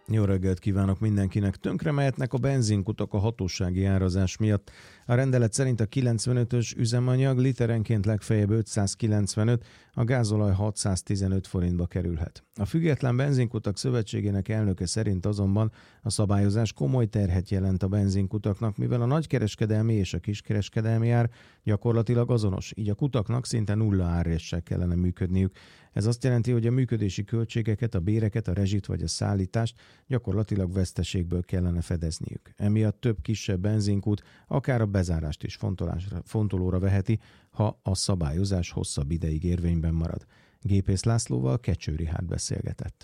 Jó reggelt kívánok mindenkinek! Tönkre mehetnek a benzinkutak a hatósági árazás miatt. A rendelet szerint a 95-ös üzemanyag literenként legfeljebb 595, a gázolaj 615 forintba kerülhet. A Független Benzinkutak Szövetségének elnöke szerint azonban a szabályozás komoly terhet jelent a benzinkutaknak, mivel a nagykereskedelmi és a kiskereskedelmi ár gyakorlatilag azonos, így a kutaknak szinte nulla árréssel kellene működniük. Ez azt jelenti, hogy a működési költségeket, a béreket, a rezsit vagy a szállítást gyakorlatilag veszteségből kellene fedezniük. Emiatt több kisebb benzinkút akár a bezárást is fontolóra veheti, ha a szabályozás hosszabb ideig érvényben marad. Gépész Lászlóval Kecső Rihárd beszélgetett.